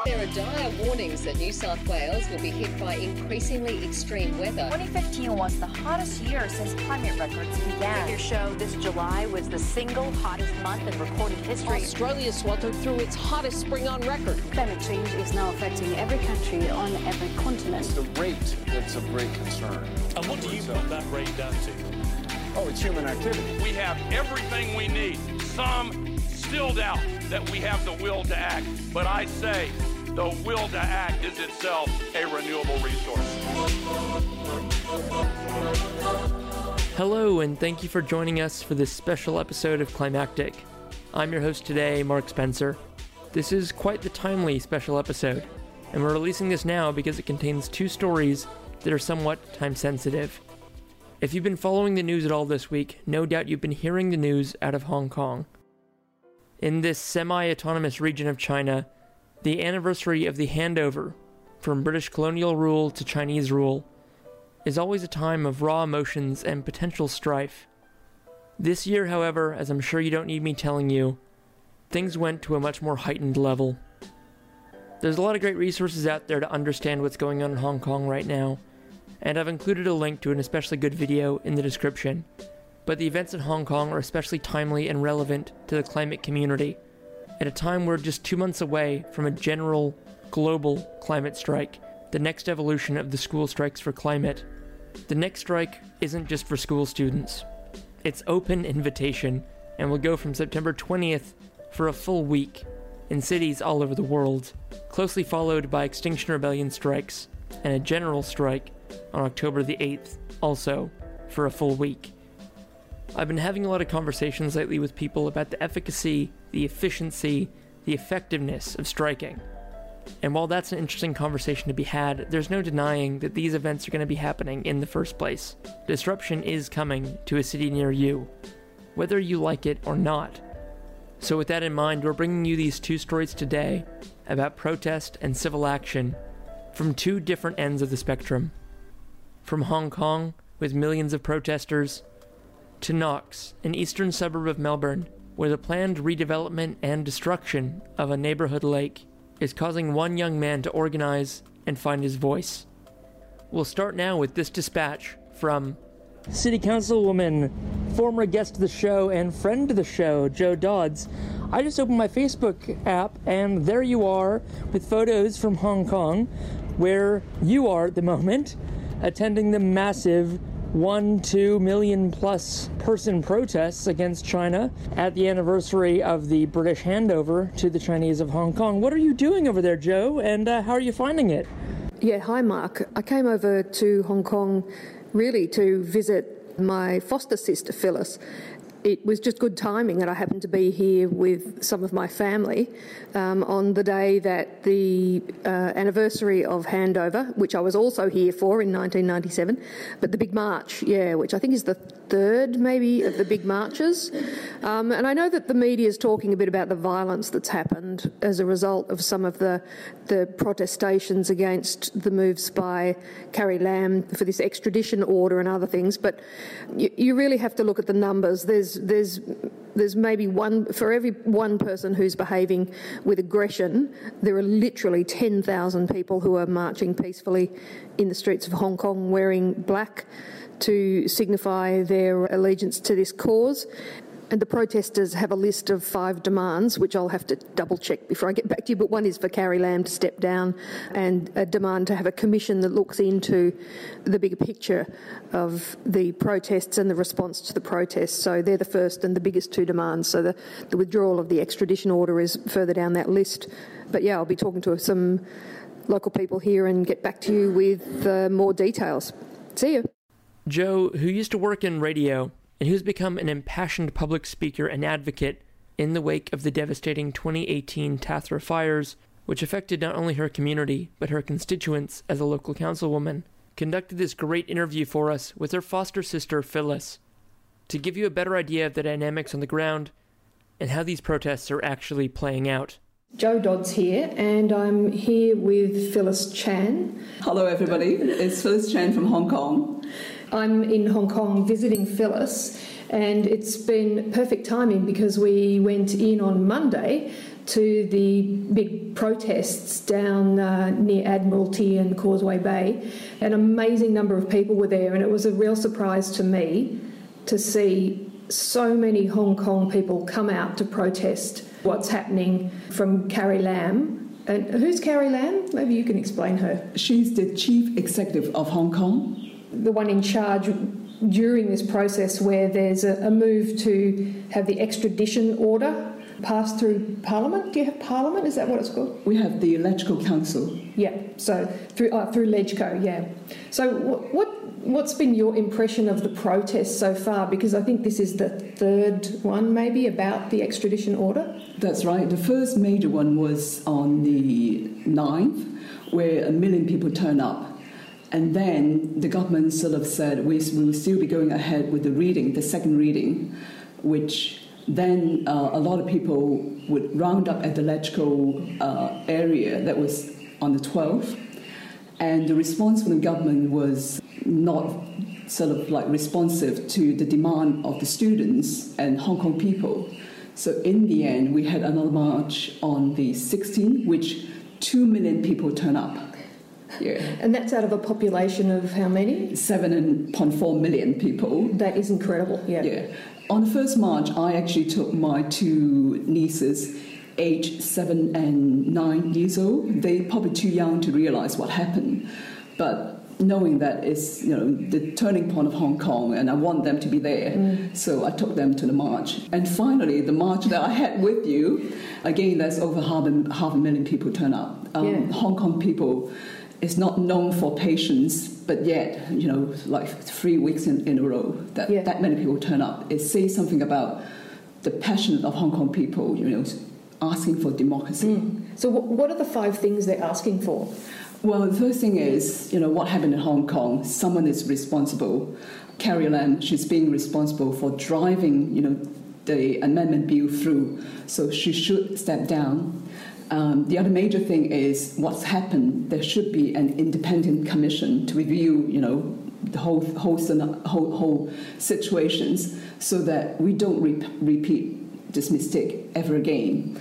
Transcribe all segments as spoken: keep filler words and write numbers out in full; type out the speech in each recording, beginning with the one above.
There are dire warnings that New South Wales will be hit by increasingly extreme weather. twenty fifteen was the hottest year since climate records began. Figures show this July was the single hottest month in recorded history. Australia sweltered through its hottest spring on record. Climate change is now affecting every country on every continent. It's the rate that's of great concern. And what do you put that rate down to? Oh, it's human activity. We have everything we need. Some still doubt that we have the will to act, but I say the will to act is itself a renewable resource. Hello, and thank you for joining us for this special episode of Climactic. I'm your host today, Mark Spencer. This is quite the timely special episode, and we're releasing this now because it contains two stories that are somewhat time-sensitive. If you've been following the news at all this week, no doubt you've been hearing the news out of Hong Kong. In this semi-autonomous region of China, the anniversary of the handover from British colonial rule to Chinese rule is always a time of raw emotions and potential strife. This year, however, as I'm sure you don't need me telling you, things went to a much more heightened level. There's a lot of great resources out there to understand what's going on in Hong Kong right now, and I've included a link to an especially good video in the description. But the events in Hong Kong are especially timely and relevant to the climate community, at a time we're just two months away from a general, global climate strike, the next evolution of the school strikes for climate. The next strike isn't just for school students. It's open invitation, and will go from September twentieth for a full week in cities all over the world, closely followed by Extinction Rebellion strikes, and a general strike on October the eighth, also for a full week. I've been having a lot of conversations lately with people about the efficacy, the efficiency, the effectiveness of striking. And while that's an interesting conversation to be had, there's no denying that these events are going to be happening in the first place. Disruption is coming to a city near you, whether you like it or not. So with that in mind, we're bringing you these two stories today about protest and civil action from two different ends of the spectrum. From Hong Kong, with millions of protesters, to Knox, an eastern suburb of Melbourne, where the planned redevelopment and destruction of a neighborhood lake is causing one young man to organize and find his voice. We'll start now with this dispatch from City Councilwoman, former guest of the show and friend of the show, Jo Dodds. I just opened my Facebook app, and there you are with photos from Hong Kong, where you are at the moment, attending the massive one, two million plus person protests against China at the anniversary of the British handover to the Chinese of Hong Kong. What are you doing over there, Jo, and uh, how are you finding it? Yeah, hi Mark. I came over to Hong Kong really to visit my foster sister Phyllis. It was just good timing that I happened to be here with some of my family um, on the day that the uh, anniversary of handover, which I was also here for in nineteen ninety-seven, but the big march, yeah, which I think is the third maybe of the big marches. Um, and I know that the media is talking a bit about the violence that's happened as a result of some of the, the protestations against the moves by Carrie Lam for this extradition order and other things, but you, you really have to look at the numbers. There's There's there's maybe one, for every one person who's behaving with aggression, there are literally ten thousand people who are marching peacefully in the streets of Hong Kong wearing black to signify their allegiance to this cause. And the protesters have a list of five demands, which I'll have to double check before I get back to you, but one is for Carrie Lam to step down, and a demand to have a commission that looks into the bigger picture of the protests and the response to the protests. So they're the first and the biggest two demands. So the, the withdrawal of the extradition order is further down that list. But yeah, I'll be talking to some local people here and get back to you with uh, more details. See you. Jo, who used to work in radio, and who's become an impassioned public speaker and advocate in the wake of the devastating twenty eighteen Tathra fires, which affected not only her community, but her constituents as a local councilwoman, conducted this great interview for us with her foster sister, Phyllis, to give you a better idea of the dynamics on the ground and how these protests are actually playing out. Jo Dodds here, and I'm here with Phyllis Chan. Hello everybody, it's Phyllis Chan from Hong Kong. I'm in Hong Kong visiting Phyllis, and it's been perfect timing because we went in on Monday to the big protests down uh, near Admiralty and Causeway Bay. An amazing number of people were there, and it was a real surprise to me to see so many Hong Kong people come out to protest what's happening from Carrie Lam. And who's Carrie Lam? Maybe you can explain her. She's the chief executive of Hong Kong. The one in charge during this process where there's a, a move to have the extradition order passed through Parliament. Do you have Parliament? Is that what it's called? We have the Electoral Council. Yeah, so through uh, through LegCo, yeah. So what, what what's been your impression of the protest so far? Because I think this is the third one, maybe, about the extradition order. That's right. The first major one was on the ninth, where a million people turned up. And then the government sort of said we, we will still be going ahead with the reading, the second reading, which then uh, a lot of people would round up at the LegCo uh, area that was on the twelfth. And the response from the government was not sort of like responsive to the demand of the students and Hong Kong people. So in the end, we had another march on the sixteenth, which two million people turned up. Yeah. And that's out of a population of how many? seven point four million people. That is incredible, yeah. Yeah. On the first march, I actually took my two nieces, aged seven and nine years old. They're probably too young to realise what happened. But knowing that it's, you know, the turning point of Hong Kong, and I want them to be there, mm. so I took them to the march. And finally, the march that I had with you, again, there's over half a, half a million people turn up. Um, yeah. Hong Kong people is not known for patience, but yet, you know, like three weeks in, in a row, that, yeah. that many people turn up. It says something about the passion of Hong Kong people, you know, asking for democracy. Mm. So what are the five things they're asking for? Well, the first thing is, you know, what happened in Hong Kong. Someone is responsible. Carrie Lam, she's being responsible for driving, you know, the amendment bill through, so she should step down. Um, the other major thing is what's happened. There should be an independent commission to review, you know, the whole whole whole, whole situations, so that we don't re- repeat this mistake ever again.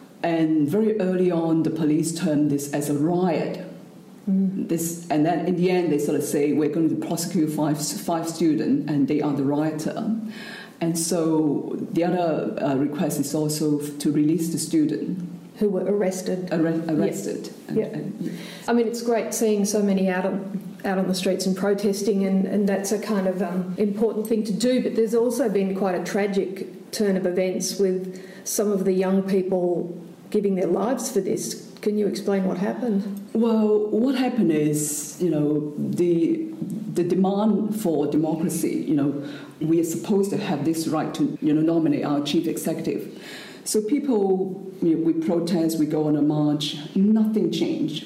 And very early on, the police termed this as a riot. Mm. This, and then in the end, they sort of say we're going to prosecute five five students, and they are the rioter. And so the other uh, request is also to release the student. Who were arrested. Arre- arrested. Yeah. And, yeah. And, I mean, it's great seeing so many out on, out on the streets and protesting, and, and that's a kind of um, important thing to do. But there's also been quite a tragic turn of events with some of the young people giving their lives for this. Can you explain what happened? Well, what happened is, you know, the the demand for democracy, you know, we are supposed to have this right to, you know, nominate our chief executive. So people, you know, we protest, we go on a march, nothing changed.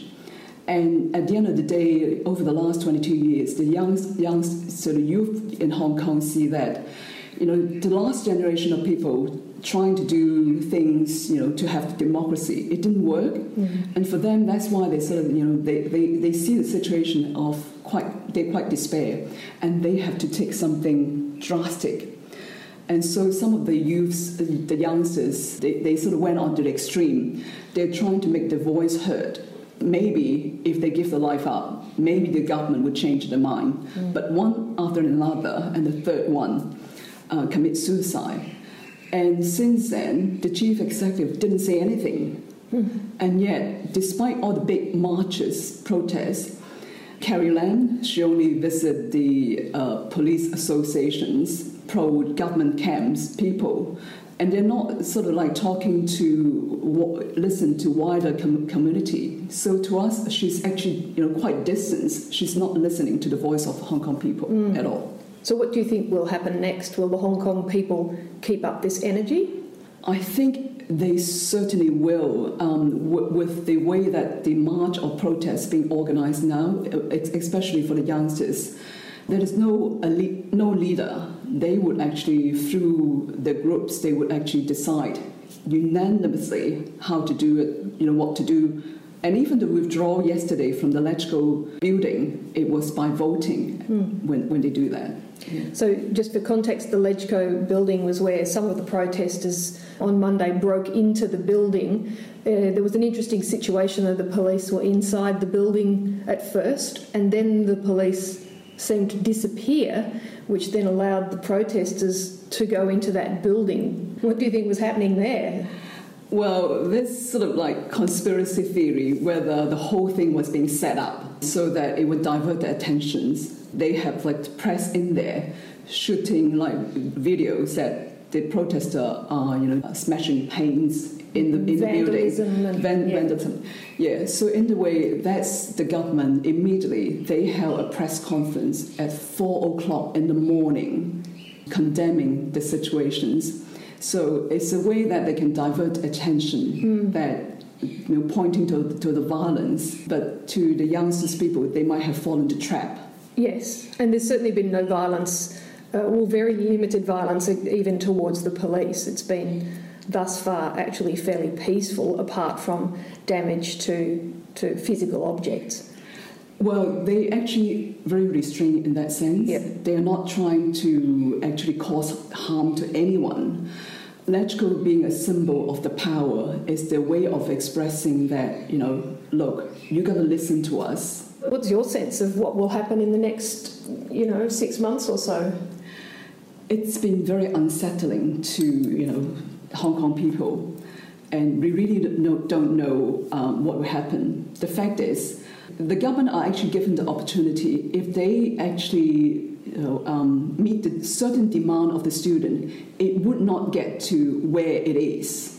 And at the end of the day, over the last twenty-two years, the young, young sort of youth in Hong Kong see that, you know, the last generation of people trying to do things, you know, to have democracy, it didn't work. Mm-hmm. And for them, that's why they sort of, you know, they, they, they see the situation of quite, they quite despair, and they have to take something drastic. And so some of the youths, the youngsters, they, they sort of went on to the extreme. They're trying to make their voice heard. Maybe if they give their life up, maybe the government would change their mind. Mm. But one after another, and the third one uh, commit suicide. And since then, the chief executive didn't say anything. Mm. And yet, despite all the big marches, protests, Carrie Lam, she only visited the uh, police associations, pro-government camps, people, and they're not sort of like talking to, listen to wider com- community. So to us, she's actually, you know, quite distant. She's not listening to the voice of Hong Kong people mm. at all. So what do you think will happen next? Will the Hong Kong people keep up this energy? I think they certainly will, um, w- with the way that the march or protest being organised now, especially for the youngsters. There is no elite, no leader. They would actually, through the groups, they would actually decide unanimously how to do it, you know, what to do, And even the withdrawal yesterday from the LegCo building, it was by voting mm. when, when they do that. Yeah. So just for context, the LegCo building was where some of the protesters on Monday broke into the building. Uh, there was an interesting situation that the police were inside the building at first, and then the police seemed to disappear, which then allowed the protesters to go into that building. What do you think was happening there? Well, there's sort of like conspiracy theory whether the whole thing was being set up so that it would divert their attentions. They have like press in there shooting like videos that the protesters are, you know, smashing panes in the in vandalism the building. And, Van, yeah. Vandalism. Yeah. So in the way, that's the government immediately. They held a press conference at four o'clock in the morning, condemning the situations. So it's a way that they can divert attention, mm. that, you know, pointing to, to the violence, but to the youngsters people, they might have fallen into trap. Yes, and there's certainly been no violence, uh, well, very limited violence even towards the police. It's been thus far actually fairly peaceful, apart from damage to, to physical objects. Well, they actually very restrained in that sense. Yep. They are not trying to actually cause harm to anyone. LegCo being a symbol of the power is their way of expressing that, you know, look, you got to listen to us. What's your sense of what will happen in the next, you know, six months or so? It's been very unsettling to, you know, Hong Kong people, and we really don't know, don't know um, what will happen. The fact is, the government are actually given the opportunity, if they actually, you know, um, meet the certain demand of the student, it would not get to where it is.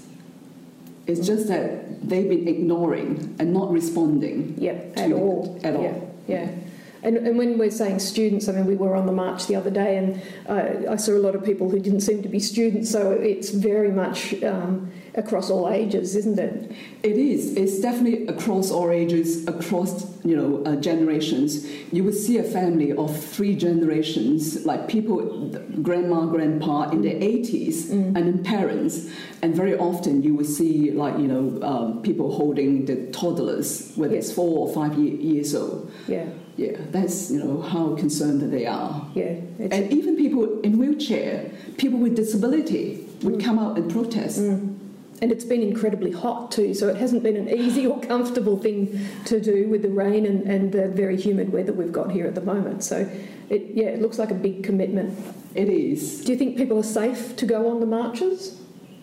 It's just that they've been ignoring and not responding. Yep, at all. At all. Yeah, yeah. And, and when we're saying students, I mean, we were on the march the other day, and uh, I saw a lot of people who didn't seem to be students, so it's very much um, across all ages, isn't it? It is. It's definitely across all ages, across, you know, uh, generations. You would see a family of three generations, like people, grandma, grandpa in their eighties, mm. and then parents. And very often you would see, like, you know, um, people holding the toddlers, whether yes. it's four or five year, years old. Yeah. Yeah, that's, you know, how concerned that they are. Yeah. And even people in wheelchair, people with disability would mm. come out and protest. Mm. And it's been incredibly hot too, so it hasn't been an easy or comfortable thing to do with the rain and, and the very humid weather we've got here at the moment. So, it, yeah, it looks like a big commitment. It is. Do you think people are safe to go on the marches?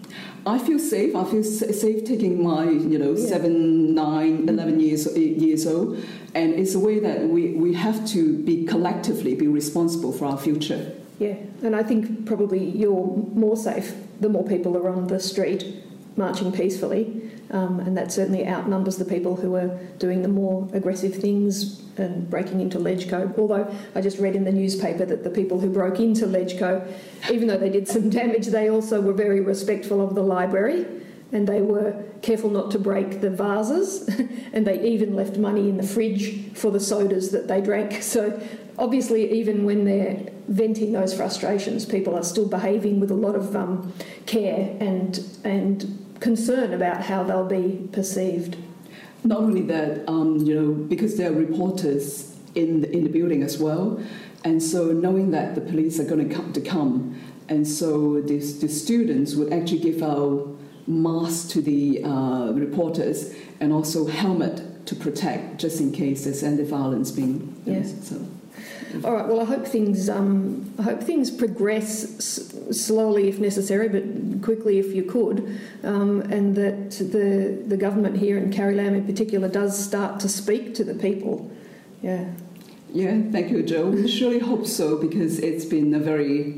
I feel safe. I feel safe taking my, you know, yeah. seven, nine, eleven years years old, and it's a way that we, we have to be collectively be responsible for our future. Yeah, and I think probably you're more safe the more people are on the street marching peacefully, um, and that certainly outnumbers the people who are doing the more aggressive things and breaking into LegCo. Although I just read in the newspaper that the people who broke into LegCo, even though they did some damage, they also were very respectful of the library, and they were careful not to break the vases, and they even left money in the fridge for the sodas that they drank. So obviously, even when they're venting those frustrations, people are still behaving with a lot of um, care and and concern about how they'll be perceived. Not only that, um, you know, because there are reporters in the, in the building as well, and so knowing that the police are going to come, to come, and so the, the students would actually give out masks to the uh, reporters and also helmet to protect, just in case there's any violence being. Yeah. So. All right. Well, I hope things. Um, I hope things progress s- slowly, if necessary, but quickly, if you could, um, and that the the government here in Carrie Lam, in particular, does start to speak to the people. Yeah. Yeah. Thank you, Jo. We surely hope so, because it's been a very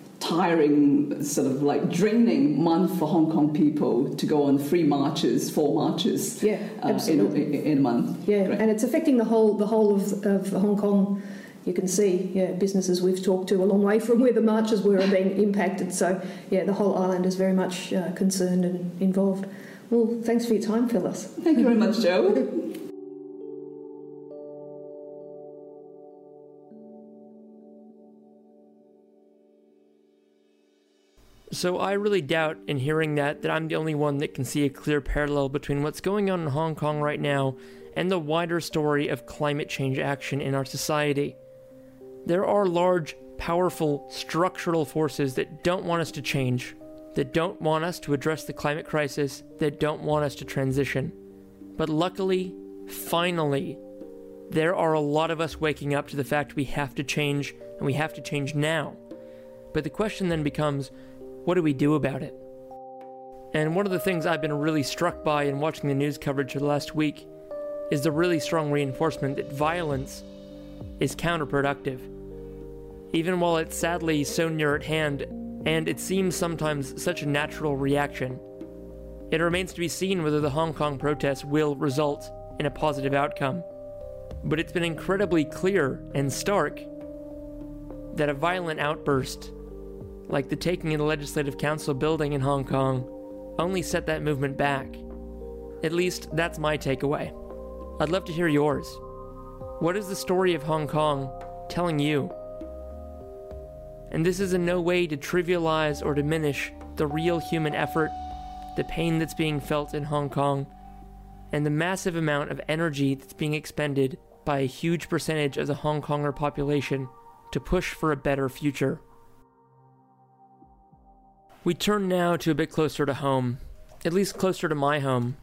tiring, sort of like draining month for Hong Kong people to go on three marches, four marches. Yeah, absolutely. Uh, in, in, in a month. Yeah, Great. And it's affecting the whole the whole of, of Hong Kong. You can see, yeah, businesses we've talked to a long way from where the marches were are being impacted. So, yeah, the whole island is very much uh, concerned and involved. Well, thanks for your time, Phyllis. Thank you very much, Jo. So I really doubt, in hearing that, that I'm the only one that can see a clear parallel between what's going on in Hong Kong right now and the wider story of climate change action in our society. There are large, powerful, structural forces that don't want us to change, that don't want us to address the climate crisis, that don't want us to transition. But luckily, finally, there are a lot of us waking up to the fact we have to change, and we have to change now. But the question then becomes, what do we do about it? And one of the things I've been really struck by in watching the news coverage for the last week is the really strong reinforcement that violence is counterproductive. Even while it's sadly so near at hand, and it seems sometimes such a natural reaction, it remains to be seen whether the Hong Kong protests will result in a positive outcome. But it's been incredibly clear and stark that a violent outburst, like the taking of the Legislative Council building in Hong Kong, only set that movement back. At least, that's my takeaway. I'd love to hear yours. What is the story of Hong Kong telling you? And this is in no way to trivialize or diminish the real human effort, the pain that's being felt in Hong Kong, and the massive amount of energy that's being expended by a huge percentage of the Hong Konger population to push for a better future. We turn now to a bit closer to home, at least closer to my home.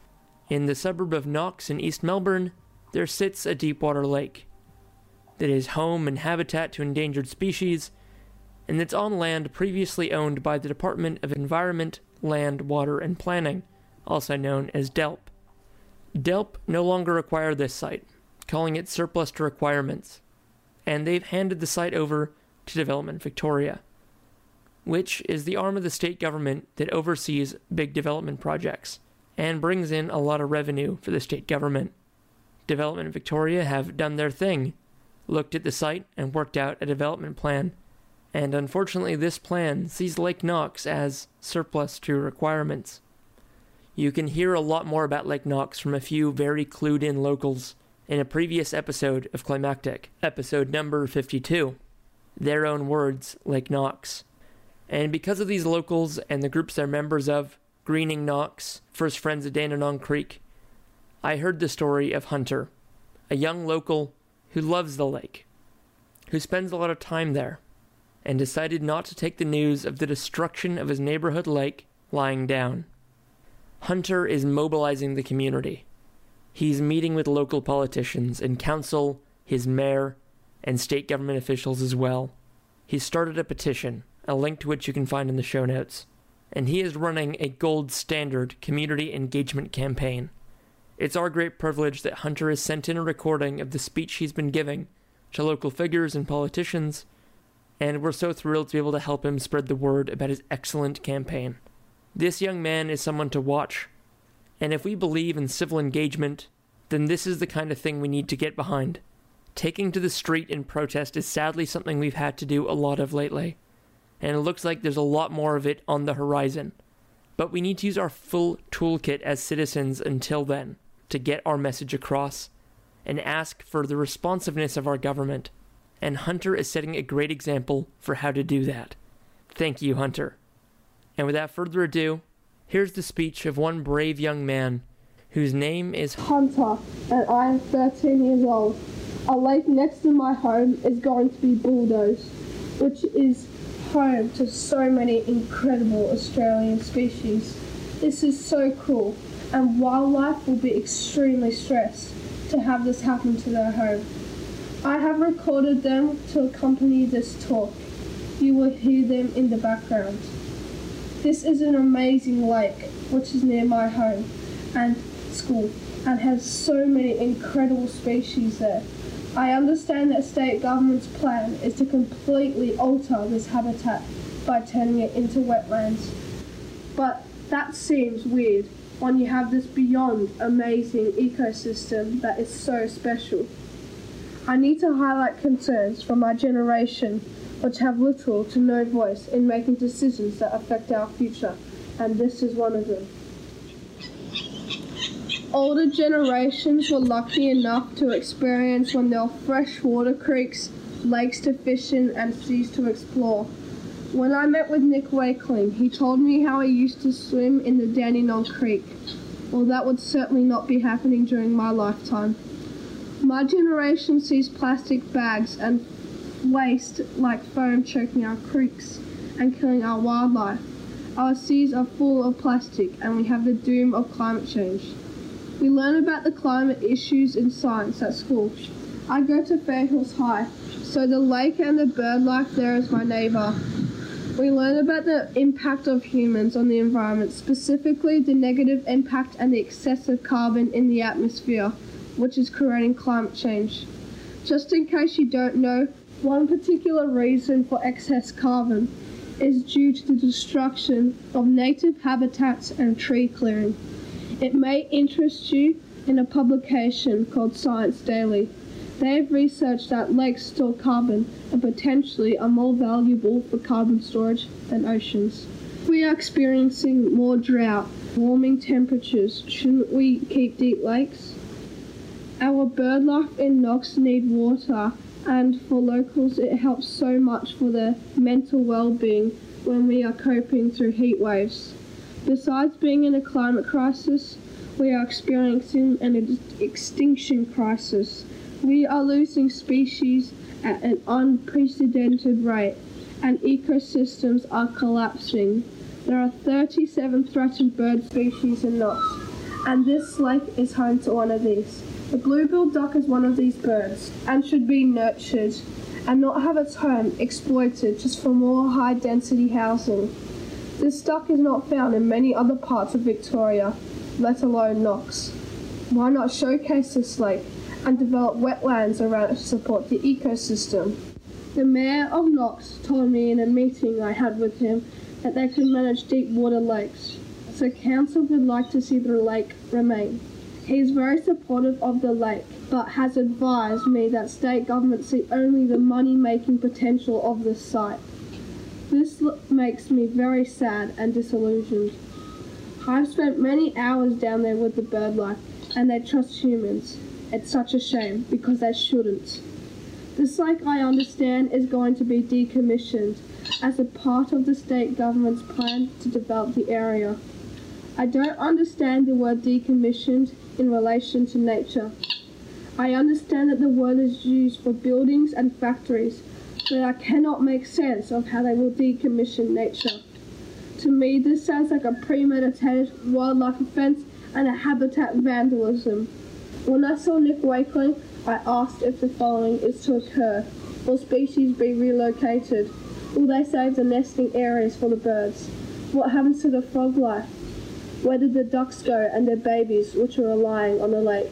In the suburb of Knox in East Melbourne, there sits a deepwater lake that is home and habitat to endangered species, and that's on land previously owned by the Department of Environment, Land, Water and Planning, also known as D E L P. D E L P no longer require this site, calling it surplus to requirements, and they've handed the site over to Development Victoria, which is the arm of the state government that oversees big development projects and brings in a lot of revenue for the state government. Development Victoria have done their thing, looked at the site and worked out a development plan, and unfortunately this plan sees Lake Knox as surplus to requirements. You can hear a lot more about Lake Knox from a few very clued-in locals in a previous episode of Climactic, episode number fifty-two. Their own words, Lake Knox. And because of these locals and the groups they're members of, Greening Knox, First Friends of Dandenong Creek, I heard the story of Hunter, a young local who loves the lake, who spends a lot of time there, and decided not to take the news of the destruction of his neighborhood lake lying down. Hunter is mobilizing the community. He's meeting with local politicians and council, his mayor, and state government officials as well. He started a petition, a link to which you can find in the show notes, and he is running a gold standard community engagement campaign. It's our great privilege that Hunter has sent in a recording of the speech he's been giving to local figures and politicians, and we're so thrilled to be able to help him spread the word about his excellent campaign. This young man is someone to watch, and if we believe in civil engagement, then this is the kind of thing we need to get behind. Taking to the street in protest is sadly something we've had to do a lot of lately, and it looks like there's a lot more of it on the horizon. But we need to use our full toolkit as citizens until then to get our message across and ask for the responsiveness of our government. And Hunter is setting a great example for how to do that. Thank you, Hunter. And without further ado, here's the speech of one brave young man whose name is Hunter, and I am thirteen years old. A lake next to my home is going to be bulldozed, which is home to so many incredible Australian species. This is so cool, and wildlife will be extremely stressed to have this happen to their home. I have recorded them to accompany this talk. You will hear them in the background. This is an amazing lake, which is near my home and school, and has so many incredible species there. I understand that state government's plan is to completely alter this habitat by turning it into wetlands. But that seems weird when you have this beyond amazing ecosystem that is so special. I need to highlight concerns from my generation which have little to no voice in making decisions that affect our future, and this is one of them. Older generations were lucky enough to experience when there were freshwater creeks, lakes to fish in and seas to explore. When I met with Nick Wakeling, he told me how he used to swim in the Dandenong Creek. Well, that would certainly not be happening during my lifetime. My generation sees plastic bags and waste like foam choking our creeks and killing our wildlife. Our seas are full of plastic and we have the doom of climate change. We learn about the climate issues in science at school. I go to Fairhills High, so the lake and the bird life there is my neighbour. We learn about the impact of humans on the environment, specifically the negative impact and the excessive carbon in the atmosphere, which is creating climate change. Just in case you don't know, one particular reason for excess carbon is due to the destruction of native habitats and tree clearing. It may interest you in a publication called Science Daily. They have researched that lakes store carbon and potentially are more valuable for carbon storage than oceans. We are experiencing more drought, warming temperatures. Shouldn't we keep deep lakes? Our bird life in Knox need water, and for locals it helps so much for their mental well-being when we are coping through heat waves. Besides being in a climate crisis, we are experiencing an extinction crisis. We are losing species at an unprecedented rate, and ecosystems are collapsing. There are thirty-seven threatened bird species in Knox, and this lake is home to one of these. The blue-billed duck is one of these birds, and should be nurtured, and not have its home exploited just for more high-density housing. This duck is not found in many other parts of Victoria, let alone Knox. Why not showcase this lake and develop wetlands around it to support the ecosystem? The Mayor of Knox told me in a meeting I had with him that they could manage deep water lakes, so council would like to see the lake remain. He is very supportive of the lake, but has advised me that state governments see only the money-making potential of this site. This makes me very sad and disillusioned. I've spent many hours down there with the bird life, and they trust humans. It's such a shame, because they shouldn't. This lake, I understand, is going to be decommissioned as a part of the state government's plan to develop the area. I don't understand the word decommissioned in relation to nature. I understand that the word is used for buildings and factories, but I cannot make sense of how they will decommission nature. To me, this sounds like a premeditated wildlife offence and a habitat vandalism. When I saw Nick Wakeling, I asked if the following is to occur. Will species be relocated? Will they save the nesting areas for the birds? What happens to the frog life? Where did the ducks go and their babies, which are relying on the lake?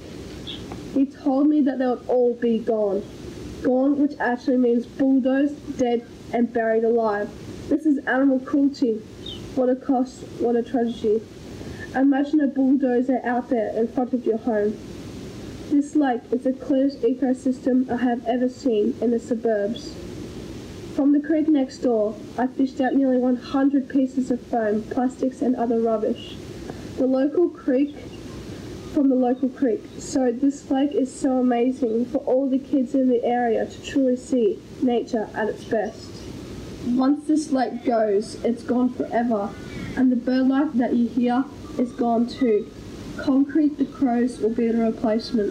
He told me that they would all be gone. Gone, which actually means bulldozed, dead, and buried alive. This is animal cruelty. What a cost, what a tragedy. Imagine a bulldozer out there in front of your home. This lake is the clearest ecosystem I have ever seen in the suburbs. From the creek next door, I fished out nearly one hundred pieces of foam, plastics and other rubbish. The local creek, from the local creek. So this lake is so amazing for all the kids in the area to truly see nature at its best. Once this lake goes, it's gone forever, and the bird life that you hear is gone too. Concrete the crows will be the replacement.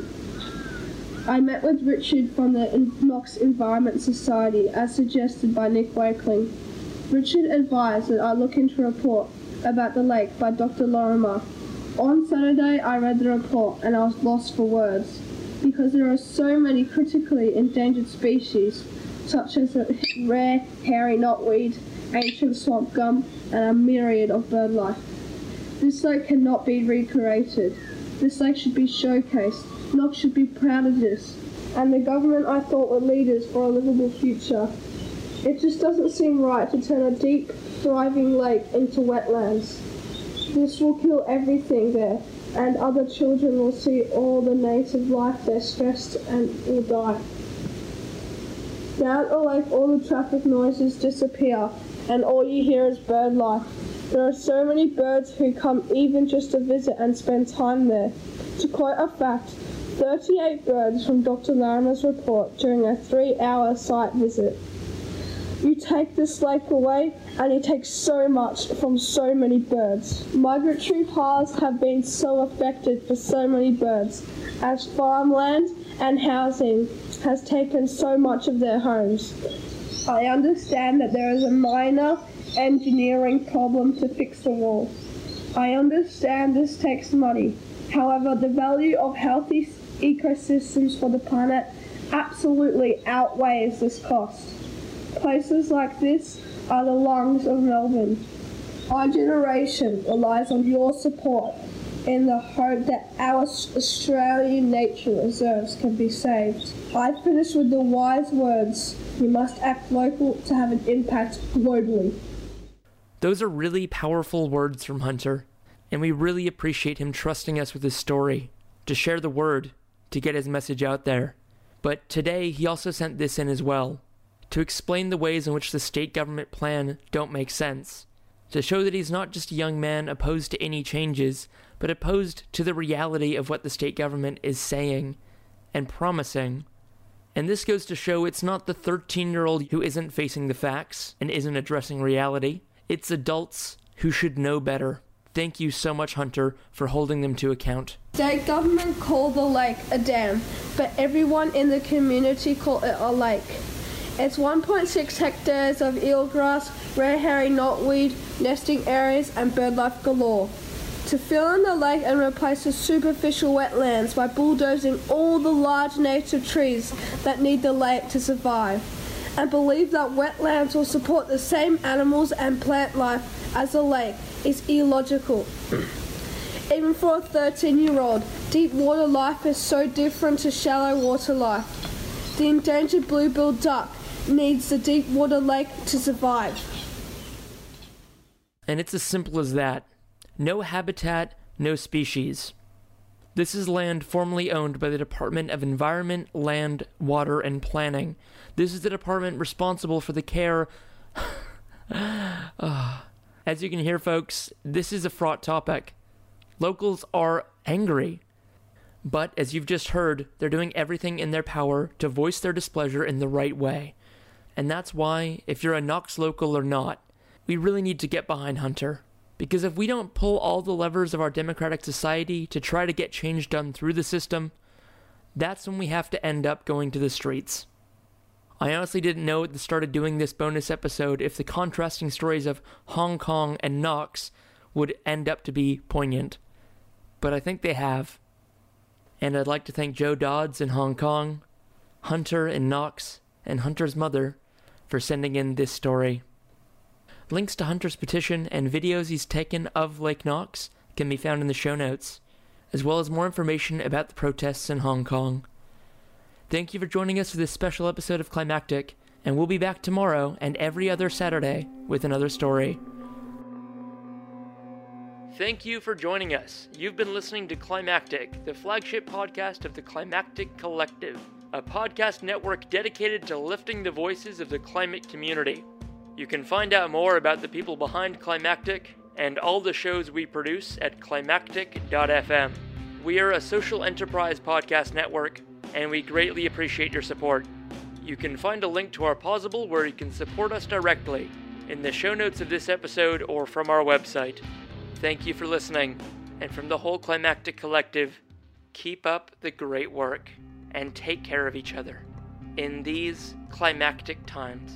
I met with Richard from the Knox Environment Society as suggested by Nick Wakeling. Richard advised that I look into a report about the lake by Doctor Lorimer. On Saturday I read the report and I was lost for words, because there are so many critically endangered species such as the rare hairy knotweed, ancient swamp gum, and a myriad of bird life. This lake cannot be recreated. This lake should be showcased. Knox should be proud of this. And the government, I thought, were leaders for a livable future. It just doesn't seem right to turn a deep, thriving lake into wetlands. This will kill everything there, and other children will see all the native life there stressed and will die. Down a lake, all the traffic noises disappear, and all you hear is bird life. There are so many birds who come even just to visit and spend time there. To quote a fact, thirty-eight birds from Doctor Larimer's report during a three-hour site visit. You take this lake away and you take so much from so many birds. Migratory paths have been so affected for so many birds, as farmland and housing has taken so much of their homes. I understand that there is a minor engineering problem to fix the wall. I understand this takes money. However, the value of healthy ecosystems for the planet absolutely outweighs this cost. Places like this are the lungs of Melbourne. Our generation relies on your support in the hope that our Australian nature reserves can be saved. I finish with the wise words, we must act local to have an impact globally. Those are really powerful words from Hunter, and we really appreciate him trusting us with his story, to share the word, to get his message out there. But today, he also sent this in as well, to explain the ways in which the state government plan don't make sense, to show that he's not just a young man opposed to any changes, but opposed to the reality of what the state government is saying and promising. And this goes to show it's not the thirteen-year-old who isn't facing the facts and isn't addressing reality. It's adults who should know better. Thank you so much, Hunter, for holding them to account. State government called the lake a dam, but everyone in the community called it a lake. It's one point six hectares of eelgrass, red herring knotweed, nesting areas and birdlife galore. To fill in the lake and replace the superficial wetlands by bulldozing all the large native trees that need the lake to survive, and believe that wetlands will support the same animals and plant life as the lake is illogical. Even for a thirteen-year-old, deep water life is so different to shallow water life. The endangered blue-billed duck needs the deep water lake to survive. And it's as simple as that. No habitat, no species. This is land formerly owned by the Department of Environment, Land, Water, and Planning. This is the department responsible for the care... uh, as you can hear, folks, this is a fraught topic. Locals are angry. But, as you've just heard, they're doing everything in their power to voice their displeasure in the right way. And that's why, if you're a Knox local or not, we really need to get behind Hunter. Because if we don't pull all the levers of our democratic society to try to get change done through the system, that's when we have to end up going to the streets. I honestly didn't know at the start of doing this bonus episode if the contrasting stories of Hong Kong and Knox would end up to be poignant. But I think they have. And I'd like to thank Joe Dodds in Hong Kong, Hunter in Knox, and Hunter's mother for sending in this story. Links to Hunter's petition and videos he's taken of Lake Knox can be found in the show notes, as well as more information about the protests in Hong Kong. Thank you for joining us for this special episode of Climactic, and we'll be back tomorrow and every other Saturday with another story. Thank you for joining us. You've been listening to Climactic, the flagship podcast of the Climactic Collective, a podcast network dedicated to lifting the voices of the climate community. You can find out more about the people behind Climactic and all the shows we produce at climactic dot f m. We are a social enterprise podcast network, and we greatly appreciate your support. You can find a link to our Pozible where you can support us directly in the show notes of this episode or from our website. Thank you for listening, and from the whole Climactic Collective, keep up the great work and take care of each other in these climactic times.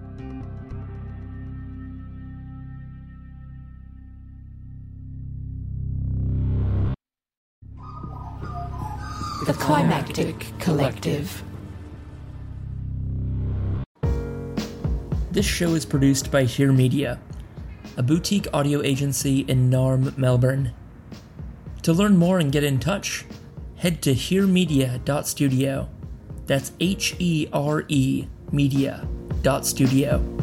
The Climactic Collective. This show is produced by Hear Media, a boutique audio agency in Narm, Melbourne. To learn more and get in touch, head to hear media dot studio. That's H E R E media dot studio.